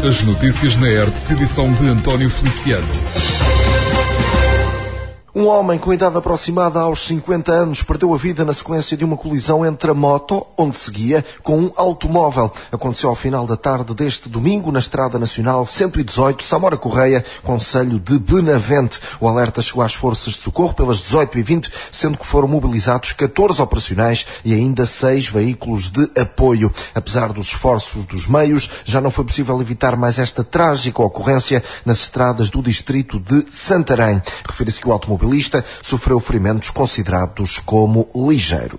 As notícias na ERTS, edição de António Feliciano. Um homem com idade aproximada aos 50 anos perdeu a vida na sequência de uma colisão entre a moto, onde seguia, com um automóvel. Aconteceu ao final da tarde deste domingo na Estrada Nacional 118, Samora Correia, concelho de Benavente. O alerta chegou às forças de socorro pelas 18h20, sendo que foram mobilizados 14 operacionais e ainda 6 veículos de apoio. Apesar dos esforços dos meios, já não foi possível evitar mais esta trágica ocorrência nas estradas do distrito de Santarém. Refere-se que o automobilista sofreu ferimentos considerados como ligeiros.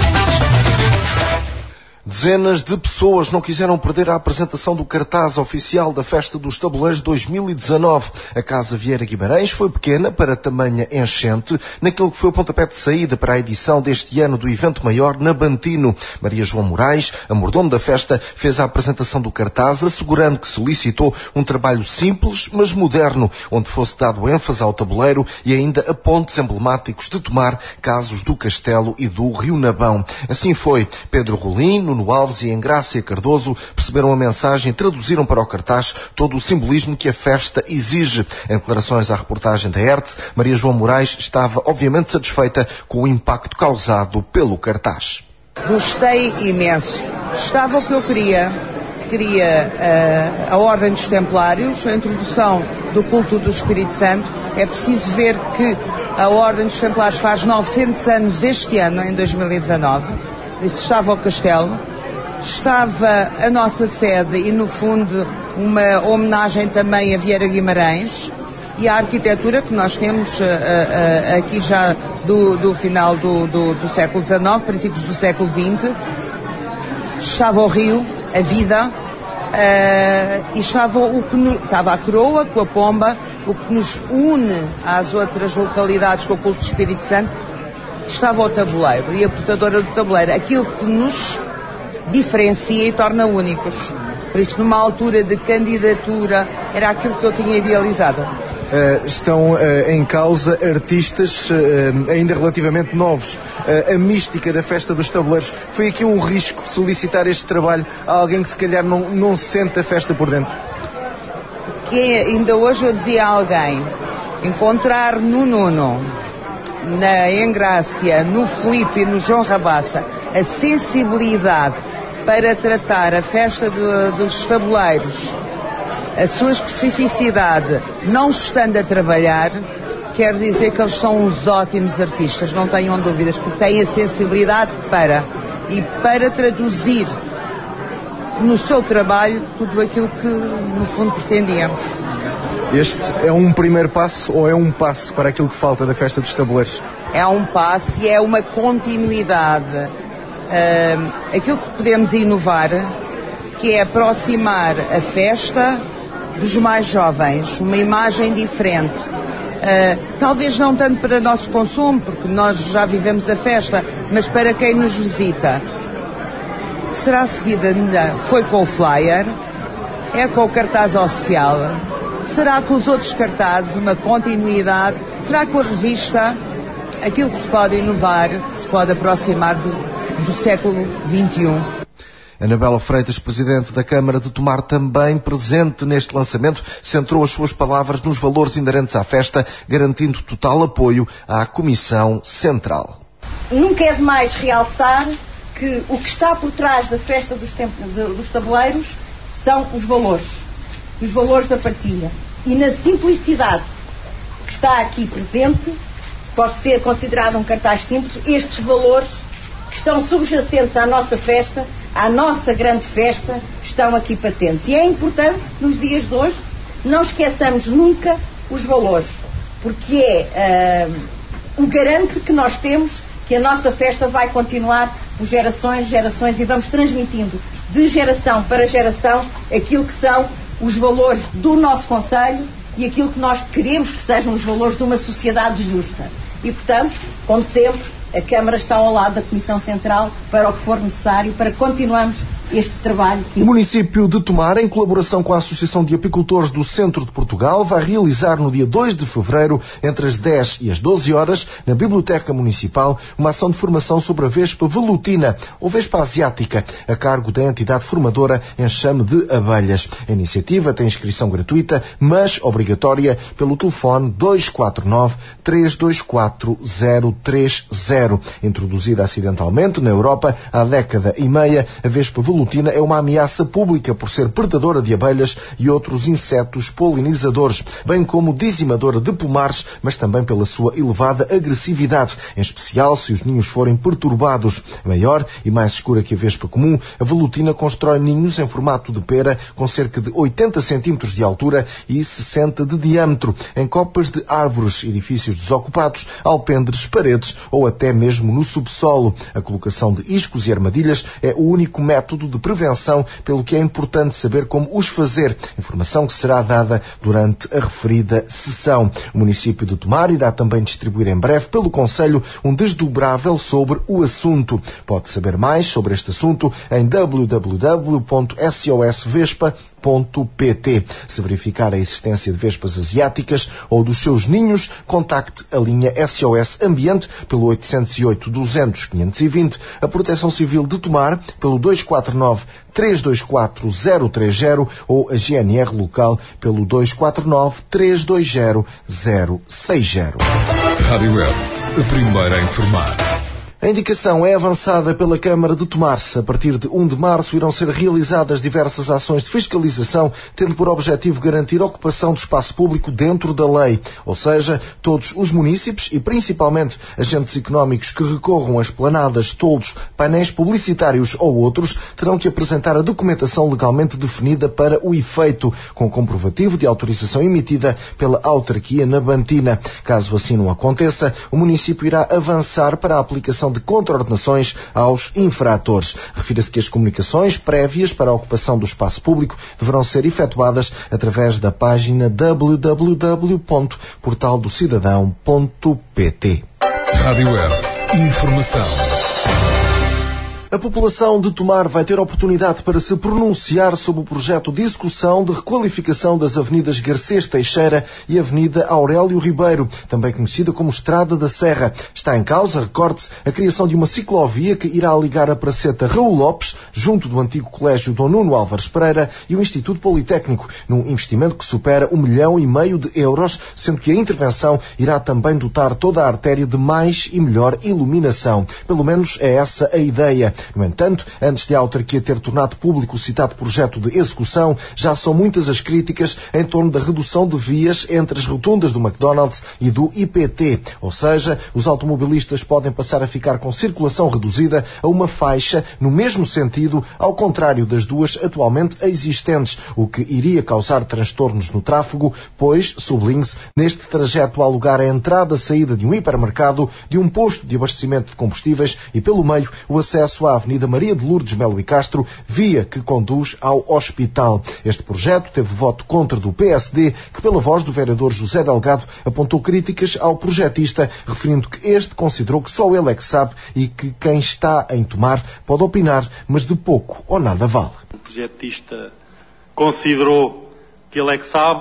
Dezenas de pessoas não quiseram perder a apresentação do cartaz oficial da Festa dos Tabuleiros 2019. A Casa Vieira Guimarães foi pequena para tamanha enchente naquele que foi o pontapé de saída para a edição deste ano do evento maior na Bantino. Maria João Moraes, a mordomo da festa, fez a apresentação do cartaz, assegurando que solicitou um trabalho simples, mas moderno, onde fosse dado ênfase ao tabuleiro e ainda a pontos emblemáticos de Tomar, casos do Castelo e do Rio Nabão. Assim foi. Pedro Rolim, Nuno Alves e Engrácia Cardoso perceberam a mensagem e traduziram para o cartaz todo o simbolismo que a festa exige. Em declarações à reportagem da ERTS, Maria João Moraes estava obviamente satisfeita com o impacto causado pelo cartaz. Gostei imenso. Estava o que eu queria. Queria a Ordem dos Templários, a introdução do culto do Espírito Santo. É preciso ver que a Ordem dos Templários faz 900 anos este ano, em 2019. Isso estava o castelo, estava a nossa sede e, no fundo, uma homenagem também a Vieira Guimarães e a arquitetura que nós temos aqui já do final do século XIX, princípios do século XX. Estava o rio, a vida, e estava a coroa com a pomba, o que nos une às outras localidades com o culto do Espírito Santo. Estava o tabuleiro e a portadora do tabuleiro, aquilo que nos diferencia e torna únicos. Por isso, numa altura de candidatura, era aquilo que eu tinha idealizado. Estão em causa artistas ainda relativamente novos. A mística da Festa dos Tabuleiros, foi aqui um risco solicitar este trabalho a alguém que se calhar não sente a festa por dentro? Que ainda hoje eu dizia a alguém, encontrar no Nuno, na Engrácia, no Filipe e no João Rabassa, a sensibilidade para tratar a festa dos tabuleiros, a sua especificidade, não estando a trabalhar, quer dizer que eles são uns ótimos artistas, não tenham dúvidas, porque têm a sensibilidade para traduzir no seu trabalho tudo aquilo que, no fundo, pretendíamos. Este é um primeiro passo ou é um passo para aquilo que falta da Festa dos Tabuleiros? É um passo e é uma continuidade. Aquilo que podemos inovar, que é aproximar a festa dos mais jovens, uma imagem diferente. Talvez não tanto para nosso consumo, porque nós já vivemos a festa, mas para quem nos visita. Será seguida, foi com o flyer, é com o cartaz oficial. Será com os outros cartazes, uma continuidade? Será com a revista? Aquilo que se pode inovar, se pode aproximar do século XXI. Anabela Freitas, presidente da Câmara de Tomar, também presente neste lançamento, centrou as suas palavras nos valores inerentes à festa, garantindo total apoio à Comissão Central. Nunca é demais realçar que o que está por trás da festa dos tabuleiros são os valores da partilha. E na simplicidade que está aqui presente, pode ser considerado um cartaz simples, estes valores que estão subjacentes à nossa festa, à nossa grande festa, estão aqui patentes. E é importante, nos dias de hoje, não esqueçamos nunca os valores, porque é o garante que nós temos que a nossa festa vai continuar por gerações e vamos transmitindo de geração para geração aquilo que são os valores do nosso concelho e aquilo que nós queremos que sejam os valores de uma sociedade justa. E, portanto, como sempre, a Câmara está ao lado da Comissão Central para o que for necessário, para continuarmos este trabalho. O município de Tomar, em colaboração com a Associação de Apicultores do Centro de Portugal, vai realizar no dia 2 de fevereiro, entre as 10 e as 12 horas, na Biblioteca Municipal, uma ação de formação sobre a vespa velutina, ou vespa asiática, a cargo da entidade formadora Enxame de Abelhas. A iniciativa tem inscrição gratuita, mas obrigatória, pelo telefone 249-324-030. Introduzida acidentalmente na Europa há década e meia, a vespa velutina é uma ameaça pública por ser predadora de abelhas e outros insetos polinizadores, bem como dizimadora de pomares, mas também pela sua elevada agressividade, em especial se os ninhos forem perturbados. Maior e mais escura que a vespa comum, a velutina constrói ninhos em formato de pera, com cerca de 80 centímetros de altura e 60 de diâmetro, em copas de árvores, edifícios desocupados, alpendres, paredes ou até mesmo no subsolo. A colocação de iscos e armadilhas é o único método de prevenção, pelo que é importante saber como os fazer, informação que será dada durante a referida sessão. O município de Tomar irá também distribuir em breve pelo Conselho um desdobrável sobre o assunto. Pode saber mais sobre este assunto em www.sosvespa.pt. Se verificar a existência de vespas asiáticas ou dos seus ninhos, contacte a linha SOS Ambiente pelo 808-200-520, a Proteção Civil de Tomar pelo 249-324-030 ou a GNR local pelo 249-320-060. Rádio Hertz, a primeira a informar. A indicação é avançada pela Câmara de Tomar. A partir de 1 de março irão ser realizadas diversas ações de fiscalização, tendo por objetivo garantir a ocupação do espaço público dentro da lei. Ou seja, todos os munícipes e principalmente agentes económicos que recorram a esplanadas, toldos, painéis publicitários ou outros, terão que apresentar a documentação legalmente definida para o efeito, com comprovativo de autorização emitida pela autarquia nabantina. Caso assim não aconteça, o município irá avançar para a aplicação de contraordenações aos infratores. Refira-se que as comunicações prévias para a ocupação do espaço público deverão ser efetuadas através da página www.portaldocidadão.pt. Rádio Hertz, informação. A população de Tomar vai ter oportunidade para se pronunciar sobre o projeto de execução de requalificação das avenidas Garcês Teixeira e Avenida Aurélio Ribeiro, também conhecida como Estrada da Serra. Está em causa, recorde-se, a criação de uma ciclovia que irá ligar a Praceta Raul Lopes, junto do antigo Colégio Dom Nuno Álvares Pereira e o Instituto Politécnico, num investimento que supera 1,5 milhão de euros, sendo que a intervenção irá também dotar toda a artéria de mais e melhor iluminação. Pelo menos é essa a ideia. No entanto, antes de a autarquia ter tornado público o citado projeto de execução, já são muitas as críticas em torno da redução de vias entre as rotundas do McDonald's e do IPT. Ou seja, os automobilistas podem passar a ficar com circulação reduzida a uma faixa no mesmo sentido, ao contrário das duas atualmente existentes, o que iria causar transtornos no tráfego, pois, sublinhe-se, neste trajeto há lugar a entrada-saída de um hipermercado, de um posto de abastecimento de combustíveis e, pelo meio, o acesso à Avenida Maria de Lourdes Melo e Castro, via que conduz ao hospital. Este projeto teve voto contra do PSD, que pela voz do vereador José Delgado apontou críticas ao projetista, referindo que este considerou que só ele é que sabe e que quem está em Tomar pode opinar, mas de pouco ou nada vale. O projetista considerou que ele é que sabe,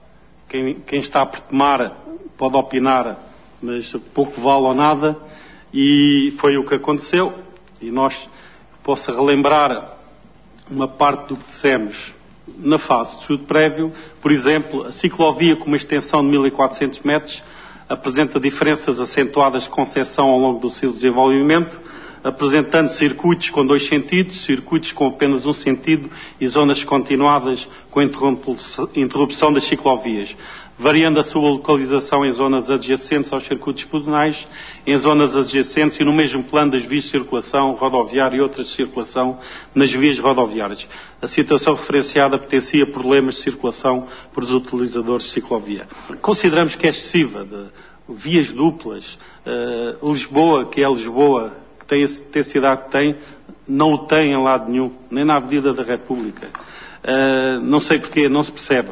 quem está por Tomar pode opinar, mas pouco vale ou nada, e foi o que aconteceu. E nós, posso relembrar uma parte do que dissemos na fase de estudo prévio. Por exemplo, a ciclovia com uma extensão de 1.400 metros apresenta diferenças acentuadas de concepção ao longo do seu desenvolvimento, apresentando circuitos com 2 sentidos, circuitos com apenas um sentido e zonas continuadas com interrupção das ciclovias, variando a sua localização em zonas adjacentes aos circuitos pedonais, em zonas adjacentes e no mesmo plano das vias de circulação rodoviária e outras de circulação nas vias rodoviárias. A situação referenciada potencia problemas de circulação para os utilizadores de ciclovia. Consideramos que é excessiva, de vias duplas. Lisboa, que é Lisboa, que tem a intensidade que tem, não o tem em lado nenhum, nem na Avenida da República. Não sei porquê, não se percebe.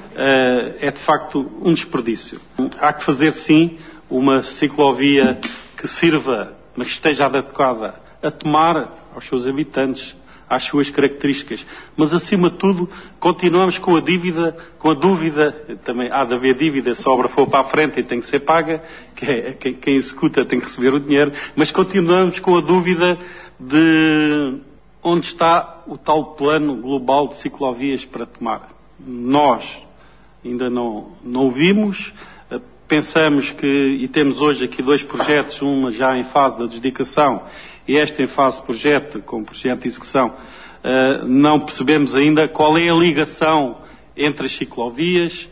É de facto um desperdício. Há que fazer sim uma ciclovia que sirva, mas que esteja adequada a Tomar, aos seus habitantes, às suas características. Mas, acima de tudo, continuamos com a dúvida, também há de haver dívida, se a obra for para a frente e tem que ser paga, quem executa tem que receber o dinheiro, mas continuamos com a dúvida de onde está o tal plano global de ciclovias para tomar. Nós ainda não o vimos. Pensamos e temos hoje aqui 2 projetos, uma já em fase de adjudicação e este em fase de projeto, com projeto de execução. Não percebemos ainda qual é a ligação entre as ciclovias,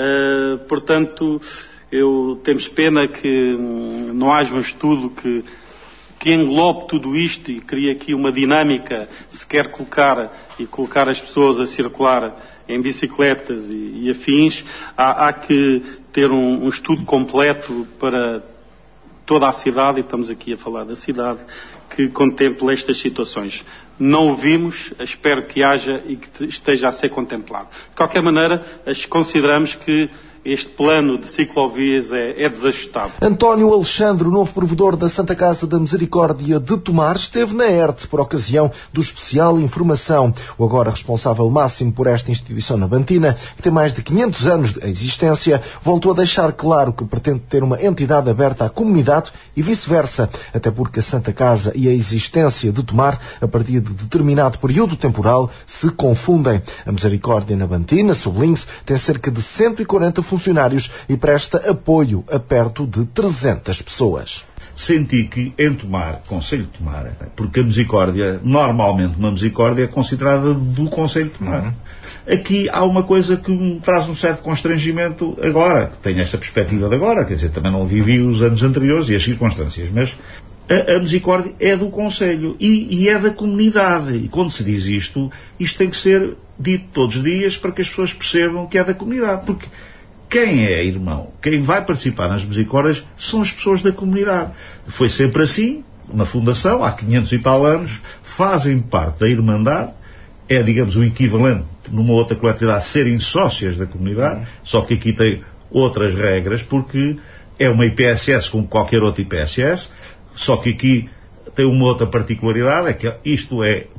portanto, temos pena que não haja um estudo que englobe tudo isto e crie aqui uma dinâmica, se quer colocar as pessoas a circular em bicicletas e afins, há que ter um estudo completo para toda a cidade, e estamos aqui a falar da cidade, que contemple estas situações. Não o vimos, espero que haja e que esteja a ser contemplado. De qualquer maneira, consideramos que este plano de ciclovias é desajustado. António Alexandre, o novo provedor da Santa Casa da Misericórdia de Tomar, esteve na ERTE por ocasião do especial Informação. O agora responsável máximo por esta instituição nabantina, que tem mais de 500 anos de existência, voltou a deixar claro que pretende ter uma entidade aberta à comunidade e vice-versa, até porque a Santa Casa e a existência de Tomar, a partir de determinado período temporal, se confundem. A Misericórdia nabantina, sublinhe-se, tem cerca de 140 funcionários e presta apoio a perto de 300 pessoas. Senti que em Tomar, Concelho de Tomar, porque a Misericórdia, normalmente uma Misericórdia é considerada do Concelho de Tomar. Aqui há uma coisa que me traz um certo constrangimento agora, que tenho esta perspectiva de agora, quer dizer, também não vivi os anos anteriores e as circunstâncias, mas a Misericórdia é do Concelho e é da comunidade. E quando se diz isto tem que ser dito todos os dias para que as pessoas percebam que é da comunidade, porque quem é irmão, quem vai participar nas Misericórdias são as pessoas da comunidade. Foi sempre assim, na Fundação, há 500 e tal anos, fazem parte da Irmandade, é, digamos, o equivalente, numa outra coletividade, serem sócias da comunidade, só que aqui tem outras regras, porque é uma IPSS como qualquer outra IPSS, só que aqui tem uma outra particularidade, é que isto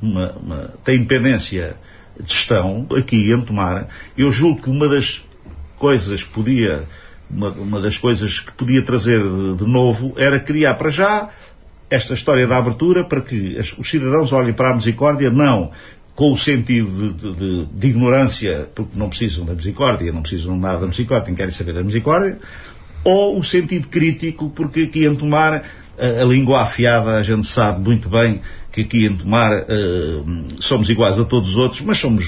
tem independência de gestão, aqui em Tomar. Eu julgo que uma das coisas que podia trazer de novo era criar para já esta história da abertura para que os cidadãos olhem para a Misericórdia, não com o sentido de ignorância, porque não precisam da Misericórdia, não precisam nada da Misericórdia, nem querem saber da Misericórdia, ou o sentido crítico, porque aqui em Tomar a língua afiada, a gente sabe muito bem que aqui em Tomar somos iguais a todos os outros, mas somos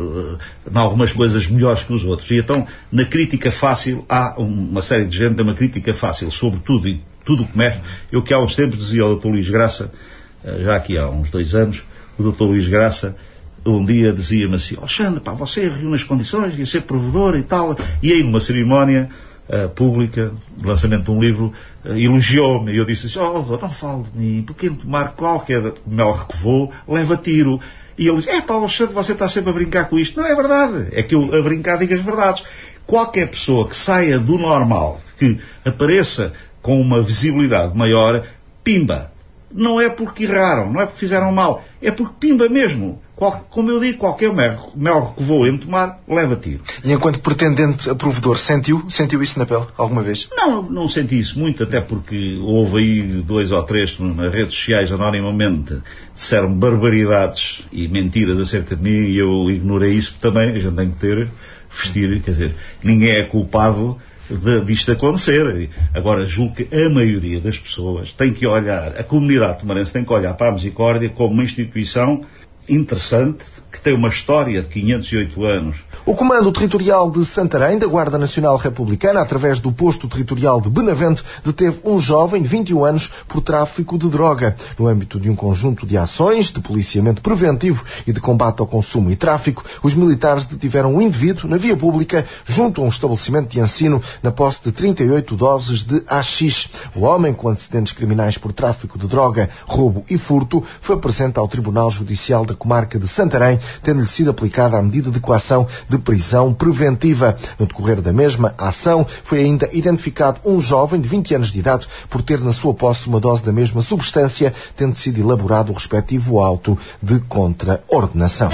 em algumas coisas melhores que os outros. E então, na crítica fácil, há uma série de gente, uma crítica fácil sobre tudo e tudo o que mexe. Eu que há uns tempos dizia ao Dr. Luís Graça, já aqui há uns 2 anos, o Dr. Luís Graça um dia dizia-me assim: Alexandre, pá, você reúne as condições de ser provedor e tal, e aí numa cerimónia pública, de lançamento de um livro, elogiou-me, e eu disse assim: não fale de mim, porque em Tomar qualquer mel recovou, leva tiro. E ele disse: pá, Alexandre, você está sempre a brincar com isto. Não é verdade, é que eu a brincar digo as verdades. Qualquer pessoa que saia do normal, que apareça com uma visibilidade maior, pimba. Não é porque erraram, não é porque fizeram mal, é porque pimba mesmo. Como eu digo, qualquer mel que voa em Tomar, leva tiro. E enquanto pretendente a provedor, sentiu isso na pele alguma vez? Não senti isso muito, até porque houve aí 2 ou 3 nas redes sociais anonimamente disseram barbaridades e mentiras acerca de mim, e eu ignorei isso também. A gente tem que vestir, quer dizer, ninguém é culpado disto acontecer. Agora, julgo que a maioria das pessoas tem que olhar, a comunidade tomarense tem que olhar para a Misericórdia como uma instituição interessante, que tem uma história de 508 anos. O Comando Territorial de Santarém, da Guarda Nacional Republicana, através do Posto Territorial de Benavente, deteve um jovem de 21 anos por tráfico de droga. No âmbito de um conjunto de ações de policiamento preventivo e de combate ao consumo e tráfico, os militares detiveram um indivíduo na via pública junto a um estabelecimento de ensino na posse de 38 doses de haxixe. O homem, com antecedentes criminais por tráfico de droga, roubo e furto, foi presente ao Tribunal Judicial da comarca de Santarém, tendo-lhe sido aplicada a medida de coação de prisão preventiva. No decorrer da mesma ação, foi ainda identificado um jovem de 20 anos de idade por ter na sua posse uma dose da mesma substância, tendo sido elaborado o respectivo auto de contraordenação.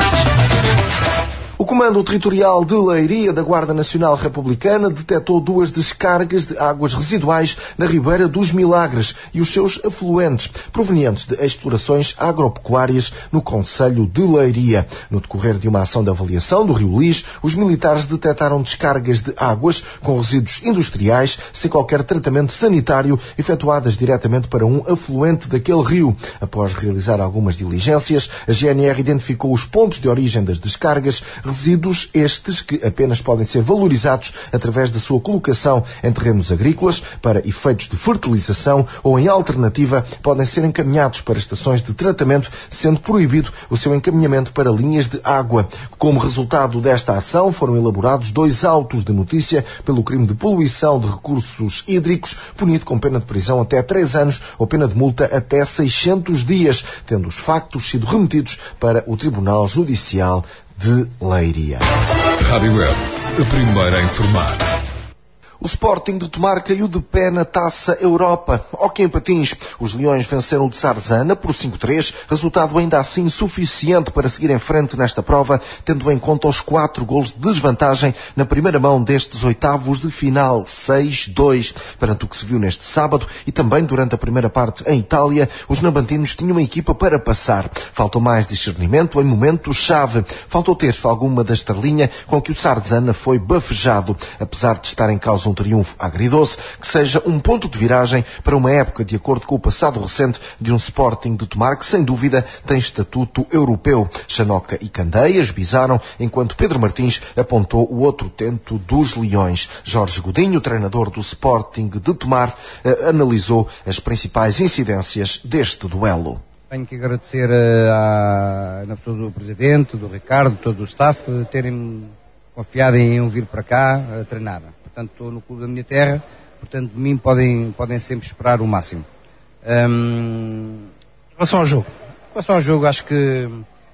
O Comando Territorial de Leiria da Guarda Nacional Republicana detectou 2 descargas de águas residuais na Ribeira dos Milagres e os seus afluentes, provenientes de explorações agropecuárias no concelho de Leiria. No decorrer de uma ação de avaliação do Rio Lis, os militares detectaram descargas de águas com resíduos industriais, sem qualquer tratamento sanitário, efetuadas diretamente para um afluente daquele rio. Após realizar algumas diligências, a GNR identificou os pontos de origem das descargas, resíduos estes que apenas podem ser valorizados através da sua colocação em terrenos agrícolas para efeitos de fertilização ou, em alternativa, podem ser encaminhados para estações de tratamento, sendo proibido o seu encaminhamento para linhas de água. Como resultado desta ação, foram elaborados 2 autos de notícia pelo crime de poluição de recursos hídricos, punido com pena de prisão até 3 anos ou pena de multa até 600 dias, tendo os factos sido remetidos para o Tribunal Judicial de Leiria. Rádio Web, a primeira a informar. O Sporting de Tomar caiu de pé na Taça Europa. Hóquei em patins, os Leões venceram o de Sarzana por 5-3, resultado ainda assim suficiente para seguir em frente nesta prova, tendo em conta os 4 golos de desvantagem na primeira mão destes oitavos de final, 6-2. Perante o que se viu neste sábado e também durante a primeira parte em Itália, os nabantinos tinham uma equipa para passar. Faltou mais discernimento em momentos-chave. Faltou ter alguma da estrelinha com que o Sarzana foi bafejado, apesar de estar em causa um triunfo agridoce, que seja um ponto de viragem para uma época de acordo com o passado recente de um Sporting de Tomar que, sem dúvida, tem estatuto europeu. Chanoca e Candeias bizaram, enquanto Pedro Martins apontou o outro tento dos Leões. Jorge Godinho, treinador do Sporting de Tomar, analisou as principais incidências deste duelo. Tenho que agradecer na pessoa do Presidente, do Ricardo, todo o staff, terem confiado em vir para cá a treinar. Portanto, estou no clube da minha terra, portanto, de mim podem sempre esperar o máximo. Em relação ao jogo, acho que,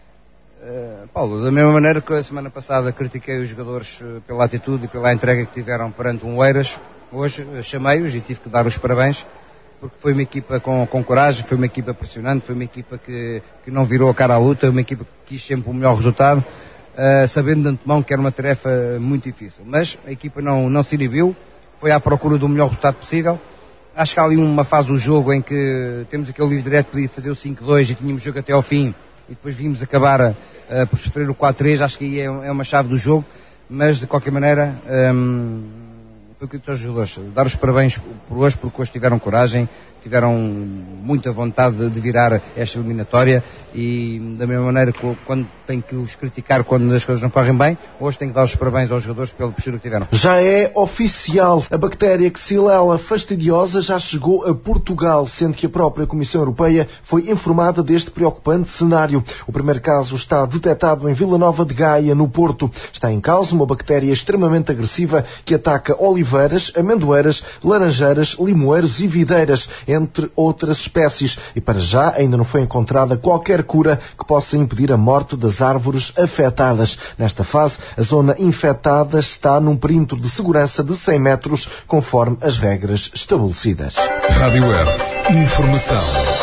Paulo, da mesma maneira que a semana passada critiquei os jogadores pela atitude e pela entrega que tiveram perante um Oeiras, hoje chamei-os e tive que dar os parabéns, porque foi uma equipa com coragem, foi uma equipa pressionante, foi uma equipa que não virou a cara à luta, uma equipa que quis sempre o melhor resultado, sabendo de antemão que era uma tarefa muito difícil. Mas a equipa não se inibiu, foi à procura do melhor resultado possível. Acho que há ali uma fase do jogo em que temos aquele livre direto, podia fazer o 5-2 e tínhamos o jogo até ao fim, e depois vimos acabar por sofrer o 4-3, acho que aí é uma chave do jogo, mas de qualquer maneira, foi o que eu disse aos jogadores, dar os parabéns por hoje, porque hoje tiveram coragem, tiveram muita vontade de virar esta eliminatória e da mesma maneira que quando tem que os criticar quando as coisas não correm bem, hoje tem que dar os parabéns aos jogadores pela postura que tiveram. Já é oficial, a bactéria Xylella fastidiosa já chegou a Portugal, sendo que a própria Comissão Europeia foi informada deste preocupante cenário. O primeiro caso está detectado em Vila Nova de Gaia, no Porto. Está em causa uma bactéria extremamente agressiva que ataca oliveiras, amendoeiras, laranjeiras, limoeiros e videiras, entre outras espécies, e para já ainda não foi encontrada qualquer cura que possa impedir a morte das árvores afetadas. Nesta fase, a zona infectada está num perímetro de segurança de 100 metros, conforme as regras estabelecidas. Rádio Web, informação.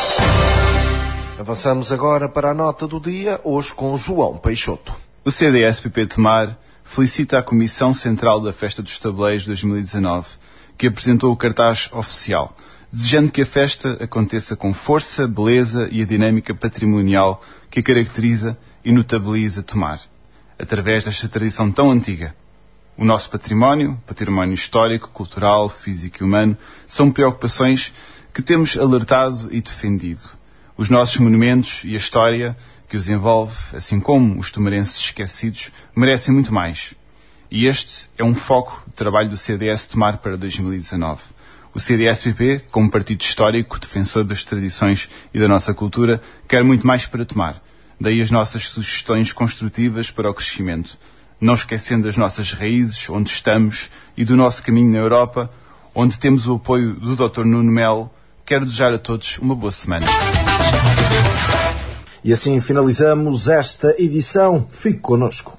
Avançamos agora para a nota do dia, hoje com João Peixoto. O CDS-PP Tomar felicita a Comissão Central da Festa dos Tabuleiros 2019, que apresentou o cartaz oficial, desejando que a festa aconteça com força, beleza e a dinâmica patrimonial que a caracteriza e notabiliza Tomar, através desta tradição tão antiga. O nosso património histórico, cultural, físico e humano, são preocupações que temos alertado e defendido. Os nossos monumentos e a história que os envolve, assim como os tomarenses esquecidos, merecem muito mais. E este é um foco de trabalho do CDS Tomar para 2019. O CDS-PP, como partido histórico, defensor das tradições e da nossa cultura, quer muito mais para Tomar. Daí as nossas sugestões construtivas para o crescimento, não esquecendo as nossas raízes, onde estamos, e do nosso caminho na Europa, onde temos o apoio do Dr. Nuno Melo. Quero desejar a todos uma boa semana. E assim finalizamos esta edição. Fique connosco.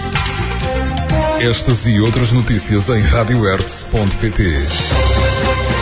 Estas e outras notícias em radiohertz.pt.